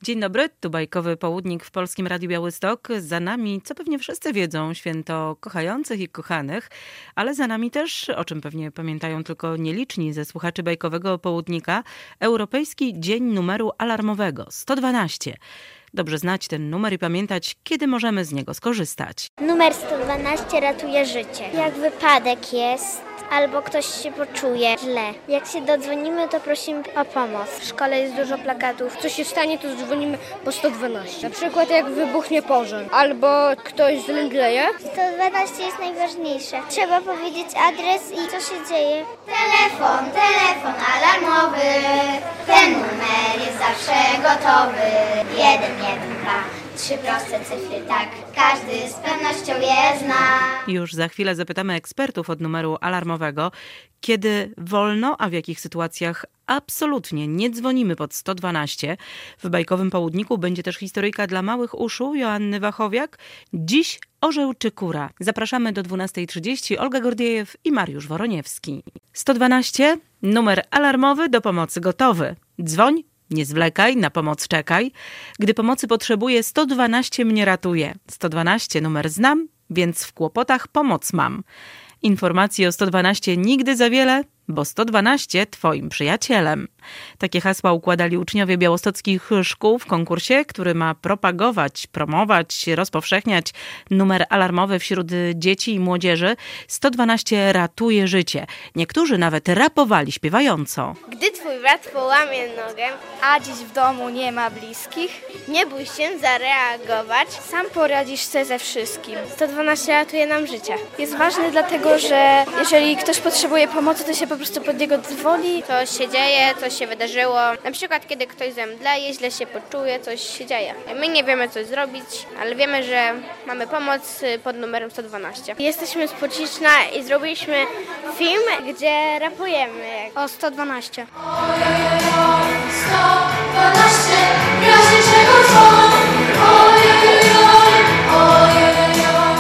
Dzień dobry, tu Bajkowy Południk w Polskim Radiu Białystok. Za nami, co pewnie wszyscy wiedzą, święto kochających i kochanych, ale za nami też, o czym pewnie pamiętają tylko nieliczni ze słuchaczy Bajkowego Południka, Europejski Dzień Numeru Alarmowego 112. Dobrze znać ten numer i pamiętać, kiedy możemy z niego skorzystać. Numer 112 ratuje życie. Jak wypadek jest, albo ktoś się poczuje źle. Jak się dodzwonimy, to prosimy o pomoc. W szkole jest dużo plakatów. Co się stanie, to dzwonimy po 112. Na przykład jak wybuchnie pożar, albo ktoś zemdleje. 112 jest najważniejsze. Trzeba powiedzieć adres i co się dzieje. Telefon alarmowy. Ten numer jest zawsze gotowy. 112. 3 proste cyfry, tak. Każdy z pewnością je zna. Już za chwilę zapytamy ekspertów od numeru alarmowego, kiedy wolno, a w jakich sytuacjach absolutnie nie dzwonimy pod 112. W Bajkowym Południku będzie też historyjka dla małych uszu Joanny Wachowiak. Dziś orzeł czy kura. Zapraszamy do 12:30. Olga Gordiejew i Mariusz Woroniewski. 112, numer alarmowy, do pomocy gotowy. Dzwoń. Nie zwlekaj, na pomoc czekaj. Gdy pomocy potrzebuję, 112 mnie ratuje. 112 numer znam, więc w kłopotach pomoc mam. Informacji o 112 nigdy za wiele, bo 112 twoim przyjacielem. Takie hasła układali uczniowie białostockich szkół w konkursie, który ma propagować, promować, rozpowszechniać numer alarmowy wśród dzieci i młodzieży. 112 ratuje życie. Niektórzy nawet rapowali śpiewająco. Gdy twój brat połamie nogę, a dziś w domu nie ma bliskich, nie bój się zareagować. sam poradzisz sobie ze wszystkim. 112 ratuje nam życie. Jest ważny dlatego, że jeżeli ktoś potrzebuje pomocy, to się po prostu pod niego dzwoni. Coś się dzieje, coś się wydarzyło. Na przykład kiedy ktoś zemdleje, źle się poczuje, coś się dzieje. My nie wiemy co zrobić, ale wiemy, że mamy pomoc pod numerem 112. Jesteśmy z Płocicna i zrobiliśmy film, gdzie rapujemy. O 112. 112, razie czego dzwon. Ojojoj, ojojoj,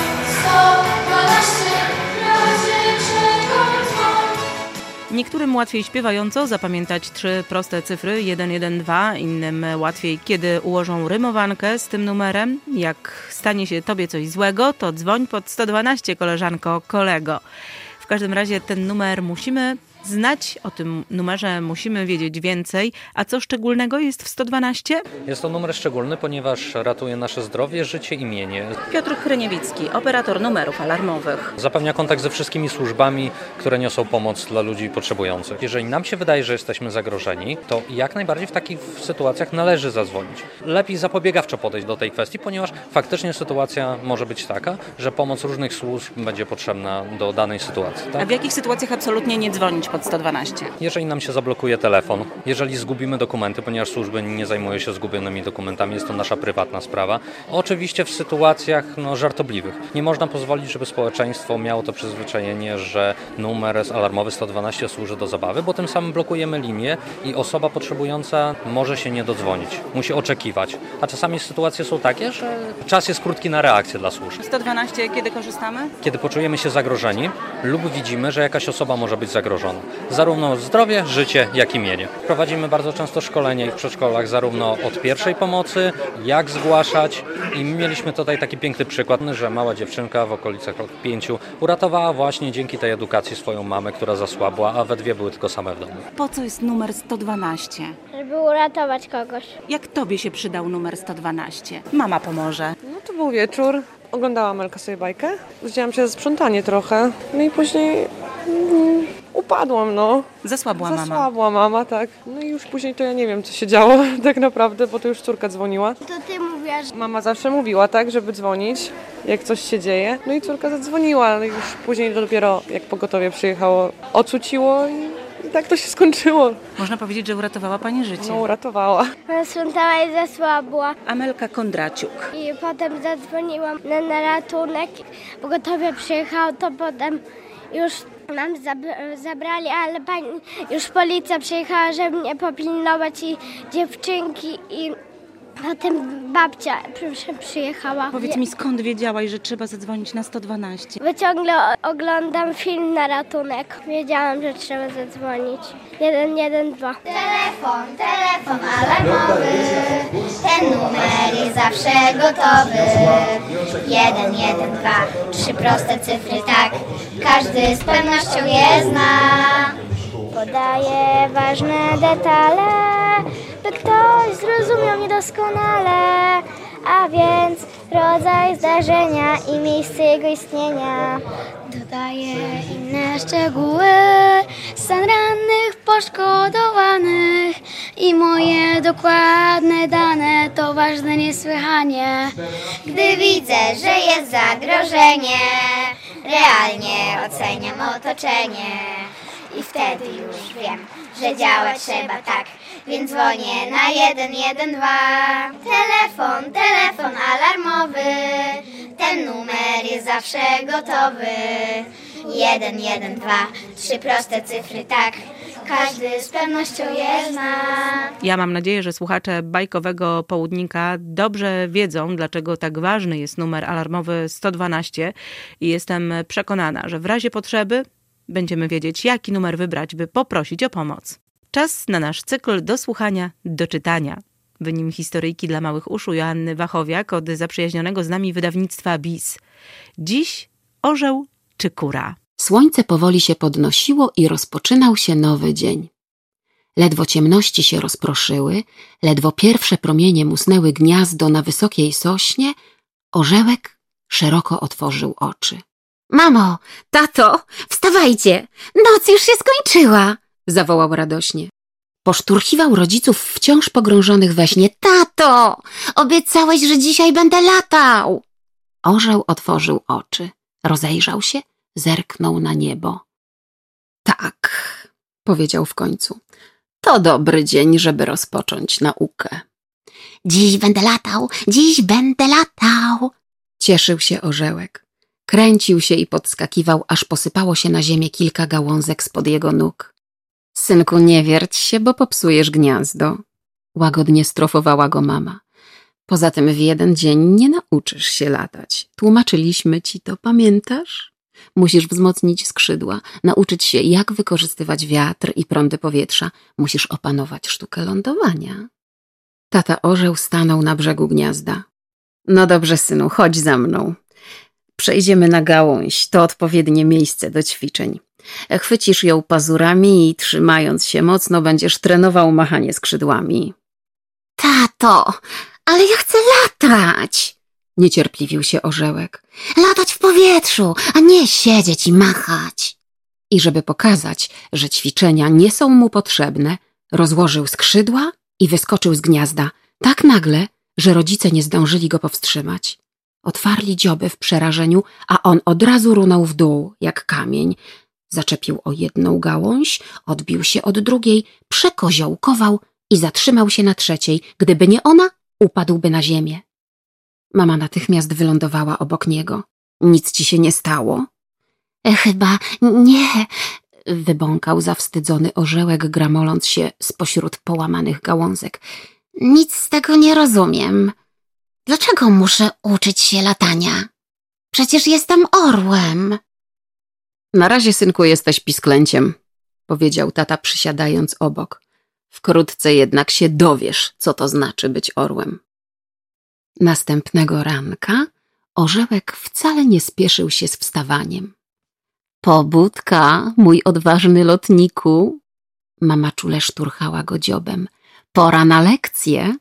112, razie czego dzwon. Niektórym łatwiej śpiewająco zapamiętać 3 proste cyfry 112, innym łatwiej, kiedy ułożą rymowankę z tym numerem. Jak stanie się tobie coś złego, to dzwoń pod 112, koleżanko, kolego. W każdym razie ten numer musimy znać, o tym numerze musimy wiedzieć więcej. A co szczególnego jest w 112? Jest to numer szczególny, ponieważ ratuje nasze zdrowie, życie i mienie. Piotr Hryniewicki, operator numerów alarmowych. Zapewnia kontakt ze wszystkimi służbami, które niosą pomoc dla ludzi potrzebujących. Jeżeli nam się wydaje, że jesteśmy zagrożeni, to jak najbardziej w takich sytuacjach należy zadzwonić. Lepiej zapobiegawczo podejść do tej kwestii, ponieważ faktycznie sytuacja może być taka, że pomoc różnych służb będzie potrzebna do danej sytuacji. Tak? A w jakich sytuacjach absolutnie nie dzwonić pod 112? Jeżeli nam się zablokuje telefon, jeżeli zgubimy dokumenty, ponieważ służby nie zajmują się zgubionymi dokumentami, jest to nasza prywatna sprawa. Oczywiście w sytuacjach żartobliwych. Nie można pozwolić, żeby społeczeństwo miało to przyzwyczajenie, że numer alarmowy 112 służy do zabawy, bo tym samym blokujemy linię i osoba potrzebująca może się nie dodzwonić. Musi oczekiwać. A czasami sytuacje są takie, że czas jest krótki na reakcję dla służb. 112 kiedy korzystamy? Kiedy poczujemy się zagrożeni lub widzimy, że jakaś osoba może być zagrożona. Zarówno zdrowie, życie, jak i mienie. Prowadzimy bardzo często szkolenia w przedszkolach zarówno od pierwszej pomocy, jak zgłaszać i mieliśmy tutaj taki piękny przykład, że mała dziewczynka w okolicach lat 5 uratowała właśnie dzięki tej edukacji swoją mamę, która zasłabła, a we dwie były tylko same w domu. Po co jest numer 112? Żeby uratować kogoś. Jak tobie się przydał numer 112? Mama pomoże. No to był wieczór. Oglądałam Elka sobie bajkę. Wzięłam się za sprzątanie trochę. No i później upadłam, Zasłabła mama. Zasłabła mama, tak. No i już później to ja nie wiem, co się działo tak naprawdę, bo to już córka dzwoniła. To ty mówiłaś. Mama zawsze mówiła, tak, żeby dzwonić, jak coś się dzieje. No i córka zadzwoniła. No i już później dopiero, jak pogotowie przyjechało, ocuciło i tak to się skończyło. Można powiedzieć, że uratowała pani życie. No uratowała. Sprzątała i zasłabła. Amelka Kondraciuk. I potem zadzwoniłam na ratunek. Pogotowie przyjechało, to potem już nam zabrali, ale już policja przyjechała, żeby mnie popilnować i dziewczynki i potem babcia przyjechała. Powiedz mi, skąd wiedziałaś, że trzeba zadzwonić na 112? Bo ciągle oglądam film na ratunek. Wiedziałam, że trzeba zadzwonić. 112. Telefon alarmowy. Ten jest zawsze gotowy. 1, 1, 2, 3 proste cyfry, tak, każdy z pewnością je zna. Podaje ważne detale, by ktoś zrozumiał mnie doskonale, a więc rodzaj zdarzenia i miejsce jego istnienia. Dodaje inne szczegóły, stan rannych, poszkodowanych i moje dokładne dane to ważne niesłychanie. Gdy widzę, że jest zagrożenie, realnie oceniam otoczenie. I wtedy już wiem, że działać trzeba tak, więc dzwonię na 112. Telefon, telefon alarmowy, ten numer jest zawsze gotowy. 112, 3 proste cyfry, tak, każdy z pewnością je zna. Ja mam nadzieję, że słuchacze Bajkowego Południka dobrze wiedzą, dlaczego tak ważny jest numer alarmowy 112 i jestem przekonana, że w razie potrzeby będziemy wiedzieć, jaki numer wybrać, by poprosić o pomoc. Czas na nasz cykl do słuchania, do czytania. W nim historyjki dla małych uszu Joanny Wachowiak od zaprzyjaźnionego z nami wydawnictwa BIS. Dziś orzeł czy kura? Słońce powoli się podnosiło i rozpoczynał się nowy dzień. Ledwo ciemności się rozproszyły, ledwo pierwsze promienie musnęły gniazdo na wysokiej sośnie, orzełek szeroko otworzył oczy. Mamo, tato, wstawajcie! Noc już się skończyła! Zawołał radośnie. Poszturchiwał rodziców wciąż pogrążonych we śnie. Tato, obiecałeś, że dzisiaj będę latał! Orzeł otworzył oczy, rozejrzał się, zerknął na niebo. Tak, powiedział w końcu. To dobry dzień, żeby rozpocząć naukę. Dziś będę latał, dziś będę latał! Cieszył się orzełek. Kręcił się i podskakiwał, aż posypało się na ziemię kilka gałązek spod jego nóg. Synku, nie wierć się, bo popsujesz gniazdo. Łagodnie strofowała go mama. Poza tym w jeden dzień nie nauczysz się latać. Tłumaczyliśmy ci to, pamiętasz? Musisz wzmocnić skrzydła, nauczyć się, jak wykorzystywać wiatr i prądy powietrza. Musisz opanować sztukę lądowania. Tata orzeł stanął na brzegu gniazda. No dobrze, synu, chodź za mną. Przejdziemy na gałąź, to odpowiednie miejsce do ćwiczeń. Chwycisz ją pazurami i trzymając się mocno będziesz trenował machanie skrzydłami. Tato, ale ja chcę latać! Niecierpliwił się orzełek. Latać w powietrzu, a nie siedzieć i machać. I żeby pokazać, że ćwiczenia nie są mu potrzebne, rozłożył skrzydła i wyskoczył z gniazda tak nagle, że rodzice nie zdążyli go powstrzymać. Otwarli dzioby w przerażeniu, a on od razu runął w dół, jak kamień. Zaczepił o jedną gałąź, odbił się od drugiej, przekoziołkował i zatrzymał się na trzeciej. Gdyby nie ona, upadłby na ziemię. Mama natychmiast wylądowała obok niego. Nic ci się nie stało? Chyba nie. Wybąkał zawstydzony orzełek, gramoląc się spośród połamanych gałązek. Nic z tego nie rozumiem. Dlaczego muszę uczyć się latania? Przecież jestem orłem. Na razie, synku, jesteś pisklęciem, powiedział tata, przysiadając obok. Wkrótce jednak się dowiesz, co to znaczy być orłem. Następnego ranka orzełek wcale nie spieszył się z wstawaniem. Pobudka, mój odważny lotniku. Mama czule szturchała go dziobem. Pora na lekcję.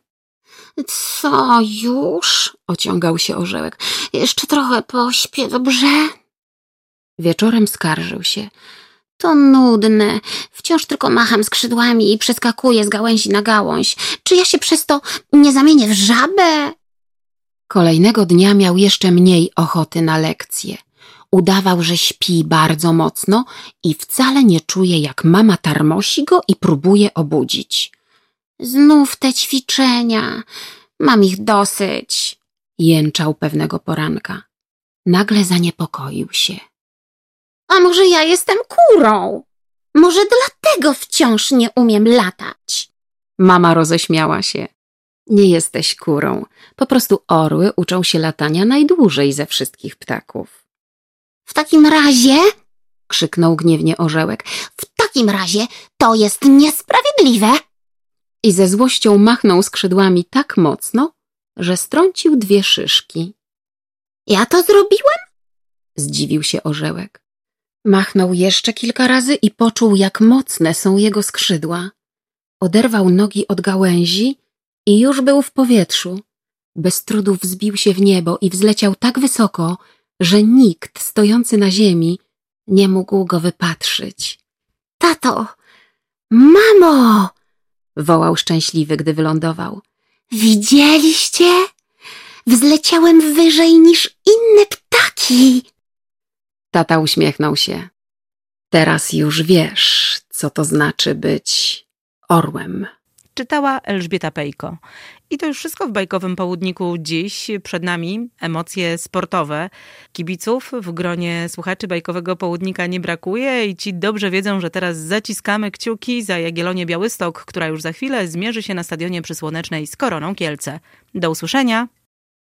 Co już? Ociągał się orzełek. Jeszcze trochę pośpię, dobrze? Wieczorem skarżył się. To nudne. Wciąż tylko macham skrzydłami i przeskakuję z gałęzi na gałąź. Czy ja się przez to nie zamienię w żabę? Kolejnego dnia miał jeszcze mniej ochoty na lekcję. Udawał, że śpi bardzo mocno i wcale nie czuje, jak mama tarmosi go i próbuje obudzić. Znów te ćwiczenia. Mam ich dosyć. Jęczał pewnego poranka. Nagle zaniepokoił się. A może ja jestem kurą? Może dlatego wciąż nie umiem latać? Mama roześmiała się. Nie jesteś kurą. Po prostu orły uczą się latania najdłużej ze wszystkich ptaków. W takim razie, krzyknął gniewnie orzełek, w takim razie to jest niesprawiedliwe. I ze złością machnął skrzydłami tak mocno, że strącił 2 szyszki. Ja to zrobiłem? Zdziwił się orzełek. Machnął jeszcze kilka razy i poczuł, jak mocne są jego skrzydła. Oderwał nogi od gałęzi i już był w powietrzu. Bez trudu wzbił się w niebo i wzleciał tak wysoko, że nikt stojący na ziemi nie mógł go wypatrzyć. Tato! Mamo! Wołał szczęśliwy, gdy wylądował. Widzieliście? Wzleciałem wyżej niż inne ptaki. Tata uśmiechnął się. Teraz już wiesz, co to znaczy być orłem. Czytała Elżbieta Pejko. I to już wszystko w Bajkowym Południku dziś. Przed nami emocje sportowe. Kibiców w gronie słuchaczy Bajkowego Południka nie brakuje i ci dobrze wiedzą, że teraz zaciskamy kciuki za Jagiellonię Białystok, która już za chwilę zmierzy się na stadionie przy Słonecznej z Koroną Kielce. Do usłyszenia!